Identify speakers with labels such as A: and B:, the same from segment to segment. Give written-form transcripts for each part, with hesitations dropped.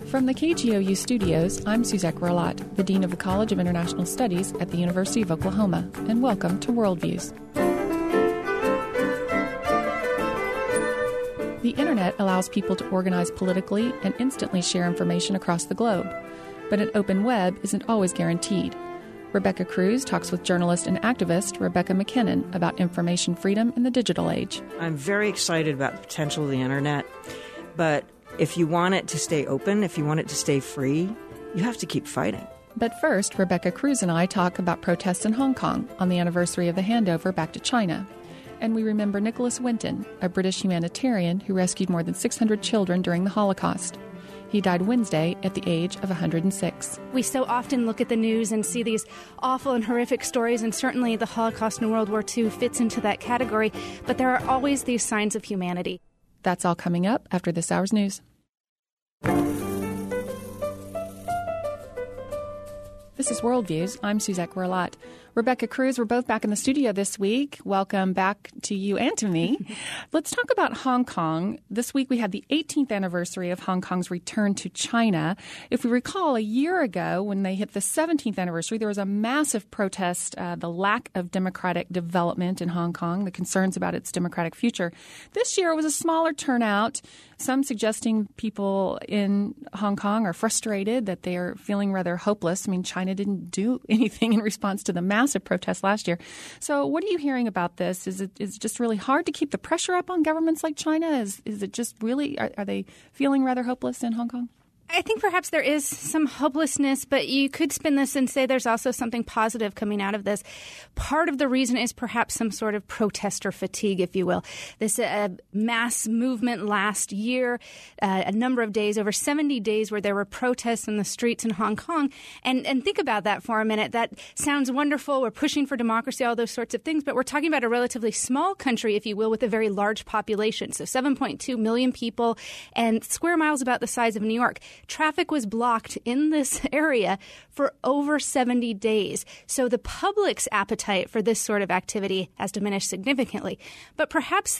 A: From the KGOU studios, I'm Suzette Grelot, the Dean of the College of International Studies at the University of Oklahoma, and welcome to Worldviews. The Internet allows people to organize politically and instantly share information across the globe, but an open web isn't always guaranteed. Rebecca Cruz talks with journalist and activist Rebecca McKinnon about information freedom in the digital age.
B: I'm very excited about the potential of the Internet, but if you want it to stay open, if you want it to stay free, you have to keep fighting.
A: But first, Rebecca Cruz and I talk about protests in Hong Kong on the anniversary of the handover back to China. And we remember Nicholas Winton, a British humanitarian who rescued more than 600 children during the Holocaust. He died Wednesday at the age of 106.
C: We so often look at the news and see these awful and horrific stories, and certainly the Holocaust and World War II fits into that category, but there are always these signs of humanity.
A: That's all coming up after this hour's news. This is Worldviews. I'm Suzette Grelot. Rebecca Cruz, we're both back in the studio this week. Welcome back to you and to me. Let's talk about Hong Kong. This week we had the 18th anniversary of Hong Kong's return to China. If we recall, a year ago when they hit the 17th anniversary, there was a massive protest, the lack of democratic development in Hong Kong, the concerns about its democratic future. This year it was a smaller turnout, some suggesting people in Hong Kong are frustrated, that they are feeling rather hopeless. I mean, China didn't do anything in response to the massive protests last year. So what are you hearing about this? Is it just really hard to keep the pressure up on governments like China? Is it just really, are they feeling rather hopeless in Hong Kong?
C: I think perhaps there is some hopelessness, but you could spin this and say there's also something positive coming out of this. Part of the reason is perhaps some sort of protester fatigue, if you will. This mass movement last year, a number of days, over 70 days where there were protests in the streets in Hong Kong. And think about that for a minute. That sounds wonderful. We're pushing for democracy, all those sorts of things. But we're talking about a relatively small country, if you will, with a very large population. So 7.2 million people and square miles about the size of New York. Traffic was blocked in this area for over 70 days. So the public's appetite for this sort of activity has diminished significantly. But perhaps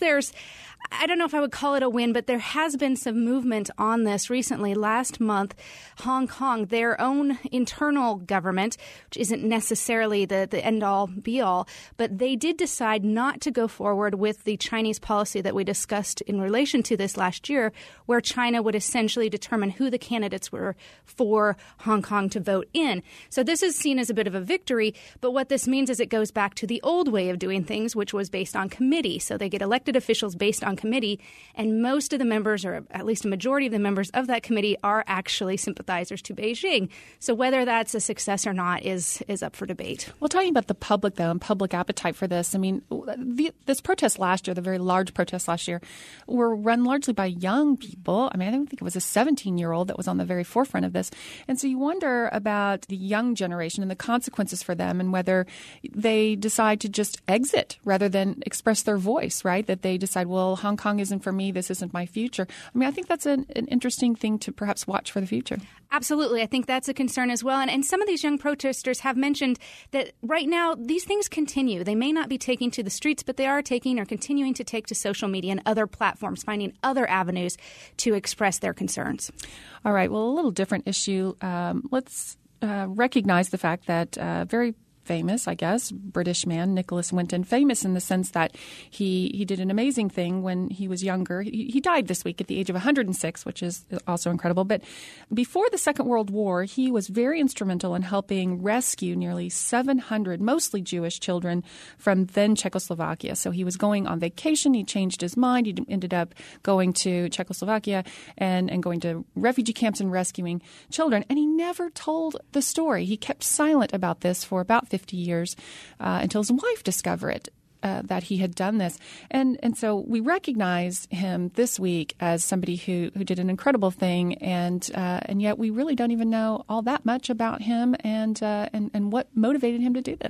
C: I don't know if I would call it a win, but there has been some movement on this recently. Last month, Hong Kong, their own internal government, which isn't necessarily the end-all, be-all, but they did decide not to go forward with the Chinese policy that we discussed in relation to this last year, where China would essentially determine who the candidates were for Hong Kong to vote in. So this is seen as a bit of a victory, but what this means is it goes back to the old way of doing things, which was based on committee. So they get elected officials based on committee, and most of the members, or at least a majority of the members of that committee, are actually sympathizers to Beijing. So whether that's a success or not is up for debate. Well,
A: talking about the public, though, and public appetite for this, I mean, this protest last year, the very large protests last year, were run largely by young people. I mean, I don't think it was a 17-year-old that was on the very forefront of this. And so you wonder about the young generation and the consequences for them, and whether they decide to just exit rather than express their voice, right? That they decide, well, Hong Kong isn't for me. This isn't my future. I mean, I think that's an interesting thing to perhaps watch for the future.
C: Absolutely. I think that's a concern as well. And some of these young protesters have mentioned that right now these things continue. They may not be taking to the streets, but they are taking or continuing to take to social media and other platforms, finding other avenues to express their concerns.
A: All right. Well, a little different issue. Let's recognize the fact that very famous, I guess, British man, Nicholas Winton, famous in the sense that he did an amazing thing when he was younger. He died this week at the age of 106, which is also incredible. But before the Second World War, he was very instrumental in helping rescue nearly 700, mostly Jewish children from then Czechoslovakia. So he was going on vacation. He changed his mind. He ended up going to Czechoslovakia and going to refugee camps and rescuing children. And he never told the story. He kept silent about this for about 50 years until his wife discovered that he had done this. And so we recognize him this week as somebody who did an incredible thing, and yet we really don't even know all that much about him and what motivated him to do this.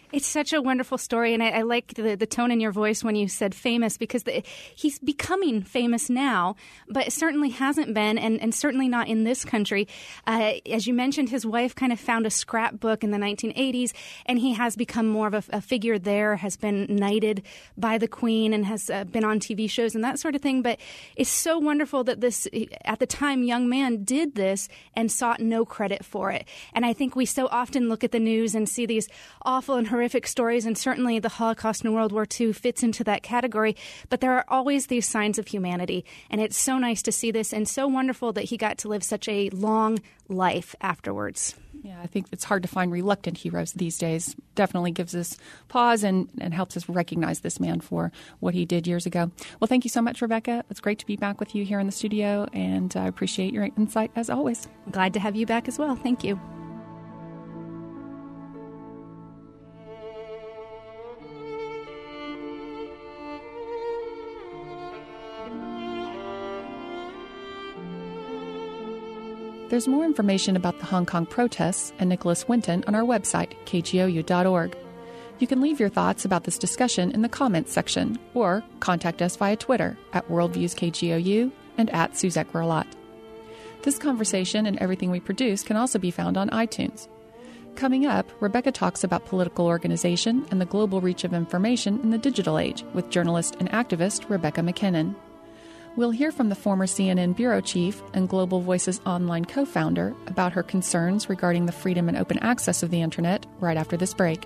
C: It's such a wonderful story, and I like the tone in your voice when you said famous, because he's becoming famous now, but it certainly hasn't been, and certainly not in this country. As you mentioned, his wife kind of found a scrapbook in the 1980s, and he has become more of a figure there, has been knighted by the Queen, and has been on TV shows and that sort of thing. But it's so wonderful that this, at the time, young man did this and sought no credit for it. And I think we so often look at the news and see these awful and horrific stories, and certainly the Holocaust and World War II fits into that category. But there are always these signs of humanity, and it's so nice to see this, and so wonderful that he got to live such a long life afterwards.
A: Yeah, I think it's hard to find reluctant heroes these days. Definitely gives us pause and helps us recognize this man for what he did years ago. Well, thank you so much, Rebecca. It's great to be back with you here in the studio, and I appreciate your insight as always.
C: Glad to have you back as well. Thank you.
A: There's more information about the Hong Kong protests and Nicholas Winton on our website, kgou.org. You can leave your thoughts about this discussion in the comments section, or contact us via Twitter at WorldviewsKGOU and at Suzette Grelot. This conversation and everything we produce can also be found on iTunes. Coming up, Rebecca talks about political organization and the global reach of information in the digital age with journalist and activist Rebecca MacKinnon. We'll hear from the former CNN bureau chief and Global Voices Online co-founder about her concerns regarding the freedom and open access of the Internet right after this break.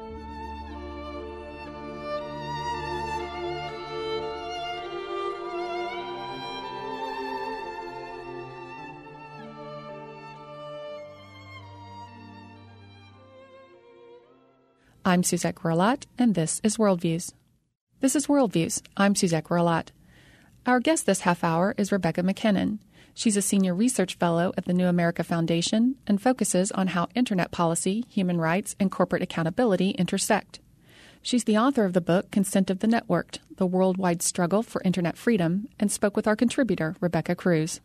A: I'm Suzette Grelot, and this is Worldviews. This is Worldviews. I'm Suzette Grelot. Our guest this half hour is Rebecca MacKinnon. She's a senior research fellow at the New America Foundation and focuses on how Internet policy, human rights, and corporate accountability intersect. She's the author of the book Consent of the Networked, The Worldwide Struggle for Internet Freedom, and spoke with our contributor, Rebecca Cruz.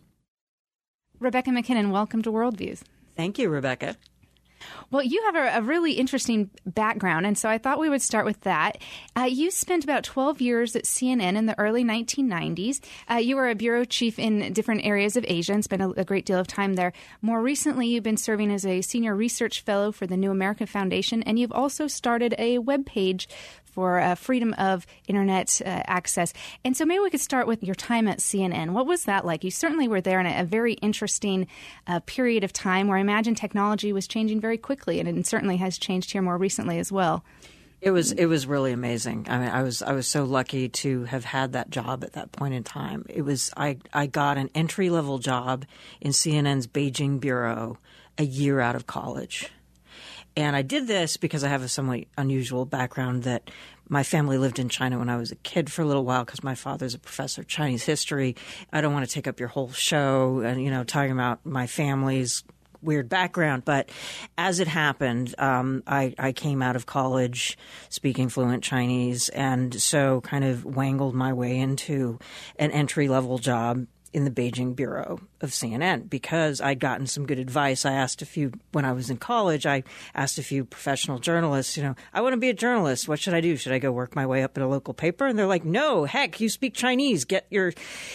C: Rebecca MacKinnon, welcome to Worldviews.
B: Thank you, Rebecca.
C: Well, you have a really interesting background, and so I thought we would start with that. You spent about 12 years at CNN in the early 1990s. You were a bureau chief in different areas of Asia and spent a great deal of time there. More recently, you've been serving as a senior research fellow for the New America Foundation, and you've also started a web page for freedom of Internet access. And so maybe we could start with your time at CNN. What was that like? You certainly were there in a very interesting period of time where I imagine technology was changing very quickly, and it certainly has changed here more recently as well.
B: It was really amazing. I mean, I was so lucky to have had that job at that point in time. It was I got an entry-level job in CNN's Beijing bureau a year out of college. And I did this because I have a somewhat unusual background that my family lived in China when I was a kid for a little while because my father's a professor of Chinese history. I don't want to take up your whole show and, talking about my family's weird background. But as it happened, I came out of college speaking fluent Chinese, and so kind of wangled my way into an entry-level job in the Beijing bureau of CNN because I'd gotten some good advice. When I was in college, I asked a few professional journalists, I want to be a journalist. What should I do? Should I go work my way up at a local paper? And they're like, no, heck, you speak Chinese. Get your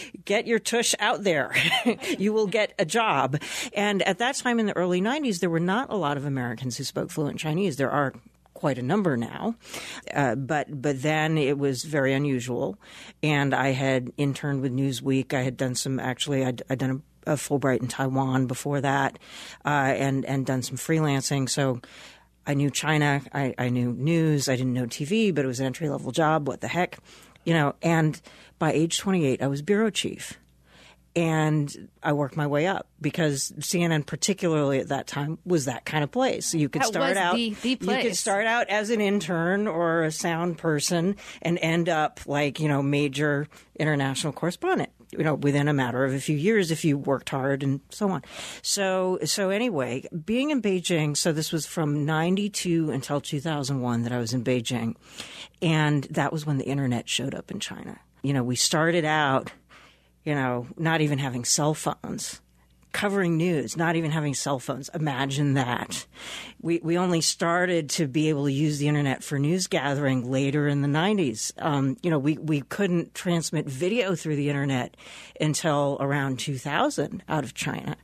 B: tush out there. You will get a job. And at that time in the early 90s, there were not a lot of Americans who spoke fluent Chinese. There are quite a number now, but then it was very unusual. And I had interned with Newsweek. I had done I'd done a Fulbright in Taiwan before that, and done some freelancing. So I knew China. I knew news. I didn't know TV, but it was an entry-level job. What the heck, And by age 28, I was bureau chief. And I worked my way up because CNN, particularly at that time, was that kind of place. So you could start out
C: the place.
B: You could start out as an intern or a sound person and end up like, major international correspondent, within a matter of a few years if you worked hard and so on. So anyway, being in Beijing, so this was from 92 until 2001 that I was in Beijing. And that was when the internet showed up in China. We started out not even having cell phones. covering news, not even having cell phones. Imagine that. We only started to be able to use the internet for news gathering later in the 90s. We couldn't transmit video through the internet until around 2000 out of China.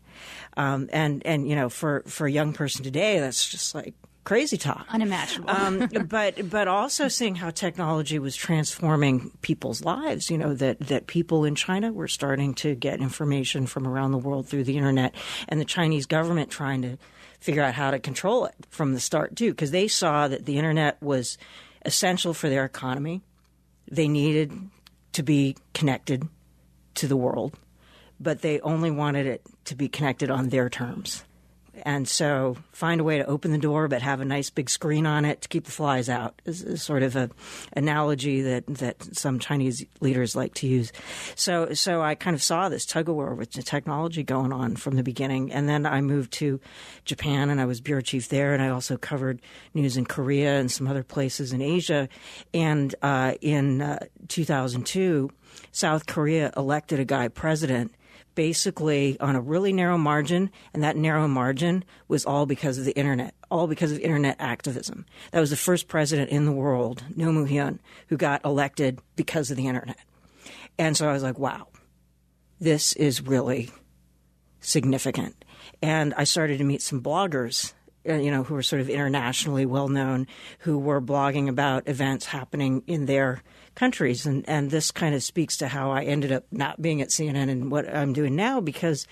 B: For a young person today, that's just like crazy talk.
C: Unimaginable.
B: But also seeing how technology was transforming people's lives, that people in China were starting to get information from around the world through the internet, and the Chinese government trying to figure out how to control it from the start too, because they saw that the internet was essential for their economy. They needed to be connected to the world, but they only wanted it to be connected on their terms. And so find a way to open the door but have a nice big screen on it to keep the flies out is sort of an analogy that some Chinese leaders like to use. So I kind of saw this tug-of-war with the technology going on from the beginning. And then I moved to Japan, and I was bureau chief there, and I also covered news in Korea and some other places in Asia. And in 2002, South Korea elected a guy president basically on a really narrow margin, and that narrow margin was all because of the internet, all because of internet activism. That was the first president in the world, Roh Moo-hyun, who got elected because of the internet. And so I was like, wow, this is really significant. And I started to meet some bloggers, who were sort of internationally well-known, who were blogging about events happening in their countries. And this kind of speaks to how I ended up not being at CNN and what I'm doing now, because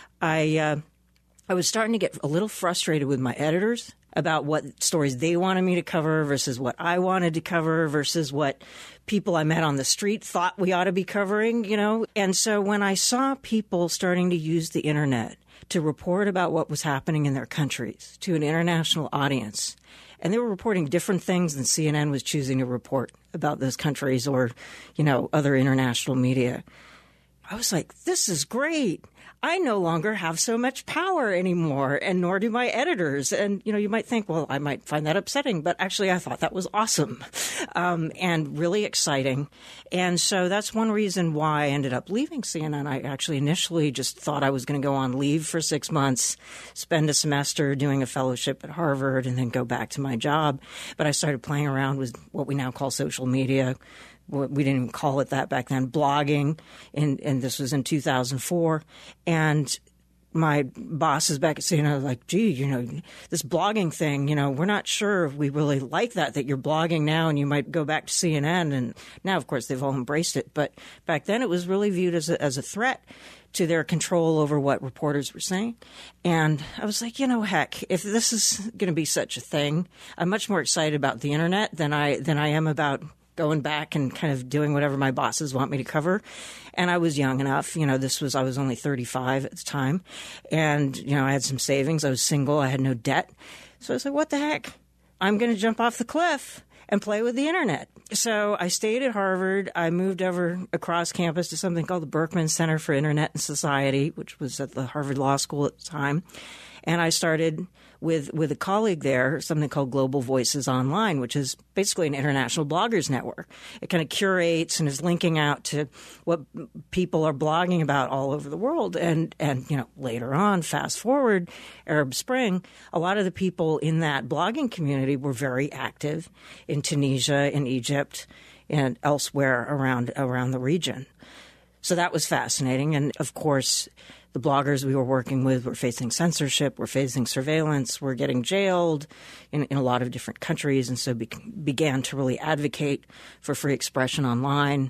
B: I was starting to get a little frustrated with my editors about what stories they wanted me to cover versus what I wanted to cover versus what people I met on the street thought we ought to be covering, And so when I saw people starting to use the internet to report about what was happening in their countries to an international audience, and they were reporting different things than CNN was choosing to report about those countries or, other international media, I was like, this is great. I no longer have so much power anymore, and nor do my editors. And, you might think, well, I might find that upsetting, but actually I thought that was awesome and really exciting. And so that's one reason why I ended up leaving CNN. I actually initially just thought I was going to go on leave for 6 months, spend a semester doing a fellowship at Harvard, and then go back to my job. But I started playing around with what we now call social media. We didn't even call it that back then, blogging, and this was in 2004. And my bosses back at CNN was like, gee, this blogging thing, we're not sure if we really like that you're blogging now and you might go back to CNN. And now, of course, they've all embraced it. But back then it was really viewed as a threat to their control over what reporters were saying. And I was like, heck, if this is going to be such a thing, I'm much more excited about the internet than I am about going back and kind of doing whatever my bosses want me to cover. And I was young enough, I was only 35 at the time. And, I had some savings. I was single. I had no debt. So I was like, what the heck? I'm going to jump off the cliff and play with the internet. So I stayed at Harvard. I moved over across campus to something called the Berkman Center for Internet and Society, which was at the Harvard Law School at the time. And I started with a colleague there, something called Global Voices Online, which is basically an international bloggers network. It kind of curates and is linking out to what people are blogging about all over the world. And later on, fast forward, Arab Spring, a lot of the people in that blogging community were very active in Tunisia, in Egypt, and elsewhere around the region. So that was fascinating. And of course, the bloggers we were working with were facing censorship, were facing surveillance, were getting jailed in a lot of different countries, and so began to really advocate for free expression online,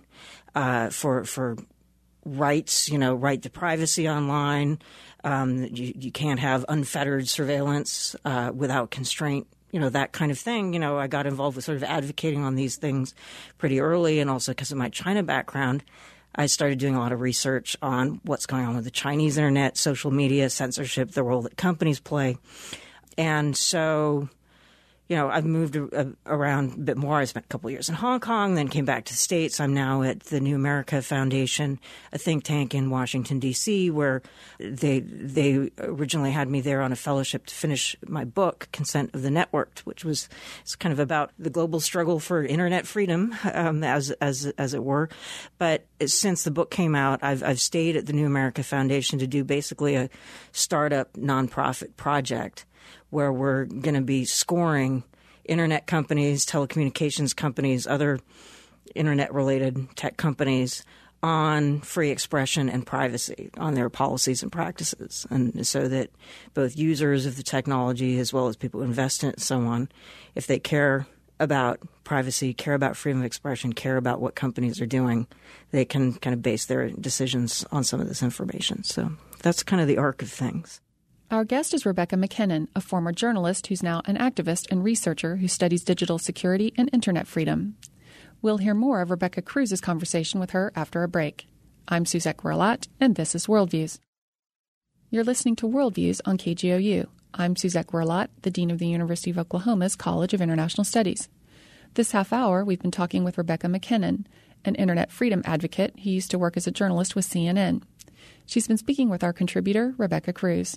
B: for rights, right to privacy online. You can't have unfettered surveillance without constraint. That kind of thing. I got involved with sort of advocating on these things pretty early, and also because of my China background, I started doing a lot of research on what's going on with the Chinese internet, social media, censorship, the role that companies play. And so, I've moved around a bit more. I spent a couple of years in Hong Kong, then came back to the States. I'm now at the New America Foundation, a think tank in Washington, D.C., where they originally had me there on a fellowship to finish my book, Consent of the Networked, which was kind of about the global struggle for internet freedom, as it were. But since the book came out, I've stayed at the New America Foundation to do basically a startup nonprofit project where we're going to be scoring internet companies, telecommunications companies, other internet-related tech companies on free expression and privacy, on their policies and practices, and so that both users of the technology as well as people who invest in it and so on, if they care about privacy, care about freedom of expression, care about what companies are doing, they can kind of base their decisions on some of this information. So that's kind of the arc of things.
A: Our guest is Rebecca MacKinnon, a former journalist who's now an activist and researcher who studies digital security and internet freedom. We'll hear more of Rebecca Cruz's conversation with her after a break. I'm Suzette Guerlat, and this is Worldviews. You're listening to Worldviews on KGOU. I'm Suzette Guerlat, the Dean of the University of Oklahoma's College of International Studies. This half hour, we've been talking with Rebecca MacKinnon, an internet freedom advocate who used to work as a journalist with CNN. She's been speaking with our contributor, Rebecca Cruz.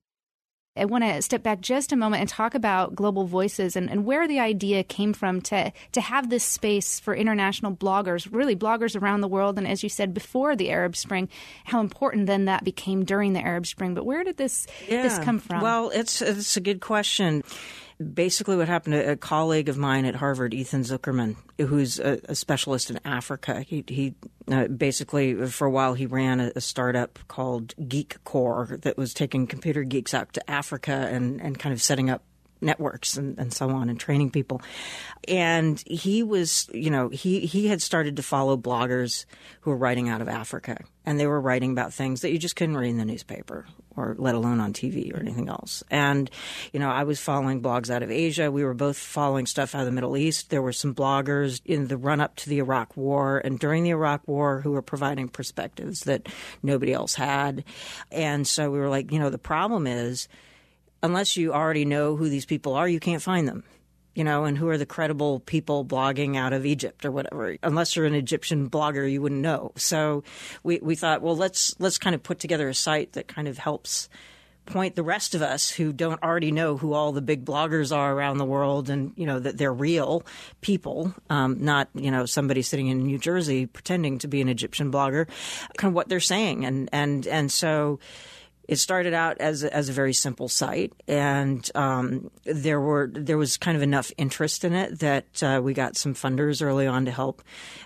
C: I want to step back just a moment and talk about Global Voices and where the idea came from to have this space for international bloggers, really bloggers around the world. And as you said, before the Arab Spring, how important then that became during the Arab Spring. But where did this come from?
B: Well, it's a good question. Basically, what happened to a colleague of mine at Harvard, Ethan Zuckerman, who's a specialist in Africa. He basically, for a while, he ran a startup called Geek Core that was taking computer geeks out to Africa and kind of setting up networks and so on and training people. And he was, he had started to follow bloggers who were writing out of Africa. And they were writing about things that you just couldn't read in the newspaper or let alone on TV or anything else. And, I was following blogs out of Asia. We were both following stuff out of the Middle East. There were some bloggers in the run-up to the Iraq War and during the Iraq War who were providing perspectives that nobody else had. And so we were like, the problem is, unless you already know who these people are, you can't find them, and who are the credible people blogging out of Egypt or whatever. Unless you're an Egyptian blogger, you wouldn't know. So we thought, well, let's kind of put together a site that kind of helps point the rest of us who don't already know who all the big bloggers are around the world and, that they're real people, not, somebody sitting in New Jersey pretending to be an Egyptian blogger, kind of what they're saying. And so it started out as a very simple site, and there was kind of enough interest in it that we got some funders early on to help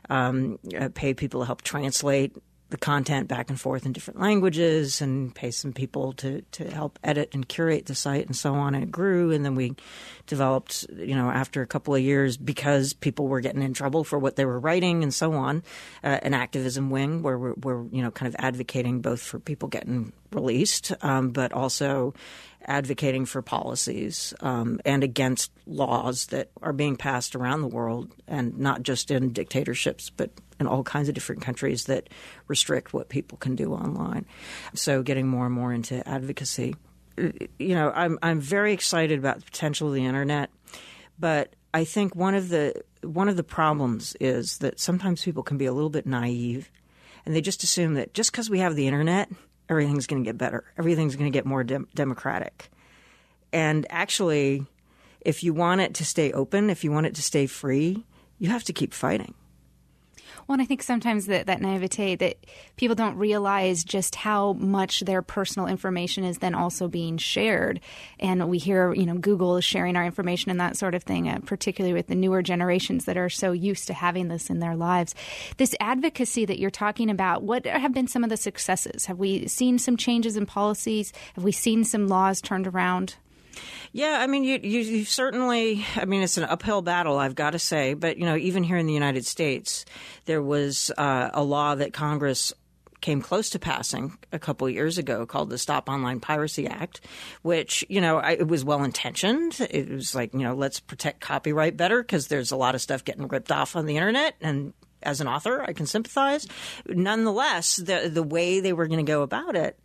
B: pay people to help translate the content back and forth in different languages and pay some people to help edit and curate the site and so on. And it grew, and then we developed, after a couple of years, because people were getting in trouble for what they were writing and so on, an activism wing where we're kind of advocating both for people getting released, but also advocating for policies and against laws that are being passed around the world, and not just in dictatorships, but in all kinds of different countries that restrict what people can do online. So getting more and more into advocacy. I'm very excited about the potential of the internet, but I think one of the problems is that sometimes people can be a little bit naive, and they just assume that just because we have the internet, everything's going to get better. Everything's going to get more democratic. And actually, if you want it to stay open, if you want it to stay free, you have to keep fighting.
C: Well, and I think sometimes that naivete, that people don't realize just how much their personal information is then also being shared. And we hear, Google is sharing our information and that sort of thing, particularly with the newer generations that are so used to having this in their lives. This advocacy that you're talking about, what have been some of the successes? Have we seen some changes in policies? Have we seen some laws turned around?
B: Yeah, I mean, you certainly, it's an uphill battle, I've got to say. But, even here in the United States, there was a law that Congress came close to passing a couple of years ago called the Stop Online Piracy Act, which, it was well-intentioned. It was like, let's protect copyright better because there's a lot of stuff getting ripped off on the internet. And as an author, I can sympathize. Nonetheless, the way they were going to go about it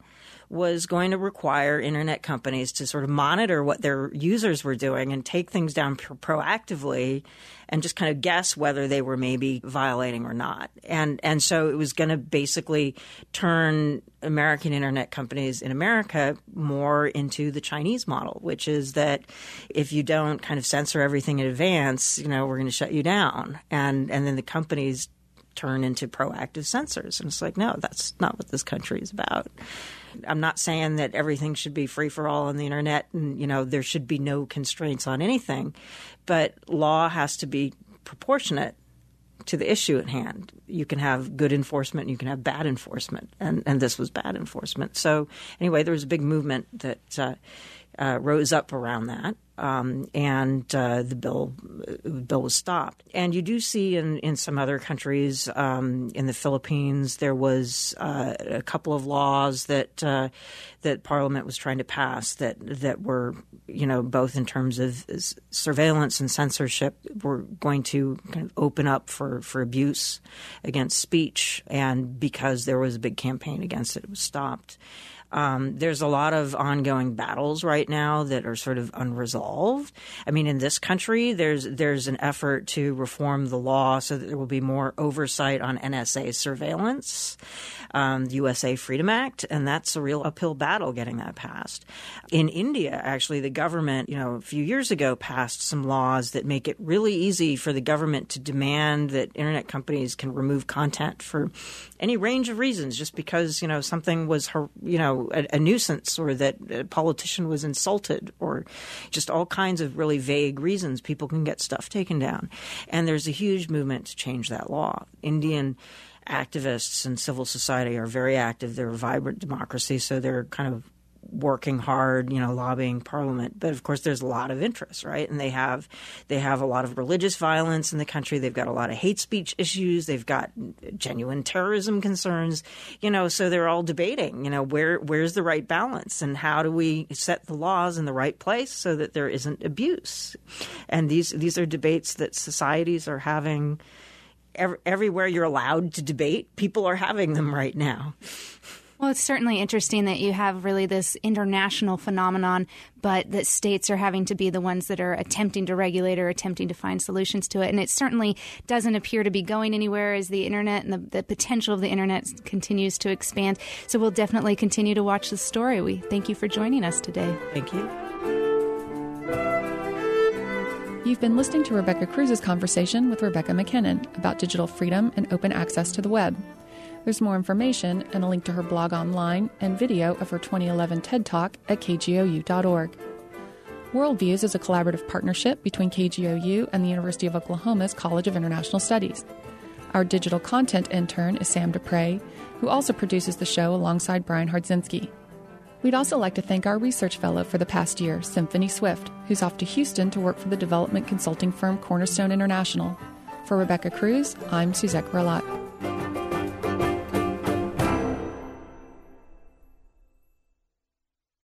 B: was going to require internet companies to sort of monitor what their users were doing and take things down proactively and just kind of guess whether they were maybe violating or not. And so it was going to basically turn American internet companies in America more into the Chinese model, which is that if you don't kind of censor everything in advance, we're going to shut you down. And then the companies turn into proactive censors. And it's like, no, that's not what this country is about. I'm not saying that everything should be free for all on the internet and, there should be no constraints on anything. But law has to be proportionate to the issue at hand. You can have good enforcement and you can have bad enforcement. And this was bad enforcement. So anyway, there was a big movement that rose up around that. And the bill was stopped. And you do see in some other countries, in the Philippines, there was a couple of laws that Parliament was trying to pass that were, both in terms of surveillance and censorship, were going to kind of open up for abuse against speech. And because there was a big campaign against it, it was stopped. There's a lot of ongoing battles right now that are sort of unresolved. I mean, in this country, there's an effort to reform the law so that there will be more oversight on NSA surveillance, the USA Freedom Act, and that's a real uphill battle getting that passed. In India, actually, the government, a few years ago passed some laws that make it really easy for the government to demand that internet companies can remove content for any range of reasons, just because, something was, a nuisance, or that a politician was insulted, or just all kinds of really vague reasons people can get stuff taken down. And there's a huge movement to change that law. Indian activists and civil society are very active. They're a vibrant democracy, so they're kind of working hard, lobbying Parliament. But of course, there's a lot of interest, right? And they have a lot of religious violence in the country. They've got a lot of hate speech issues. They've got genuine terrorism concerns, so they're all debating, where's the right balance and how do we set the laws in the right place so that there isn't abuse? And these are debates that societies are having everywhere you're allowed to debate. People are having them right now.
C: Well, it's certainly interesting that you have really this international phenomenon, but that states are having to be the ones that are attempting to regulate or attempting to find solutions to it. And it certainly doesn't appear to be going anywhere as the internet and the potential of the internet continues to expand. So we'll definitely continue to watch the story. We thank you for joining us today.
B: Thank you.
A: You've been listening to Rebecca Cruz's conversation with Rebecca MacKinnon about digital freedom and open access to the web. There's more information and a link to her blog online and video of her 2011 TED Talk at kgou.org. Worldviews is a collaborative partnership between KGOU and the University of Oklahoma's College of International Studies. Our digital content intern is Sam Dupre, who also produces the show alongside Brian Hardzinski. We'd also like to thank our research fellow for the past year, Symphony Swift, who's off to Houston to work for the development consulting firm Cornerstone International. For Rebecca Cruz, I'm Suzette Grillat.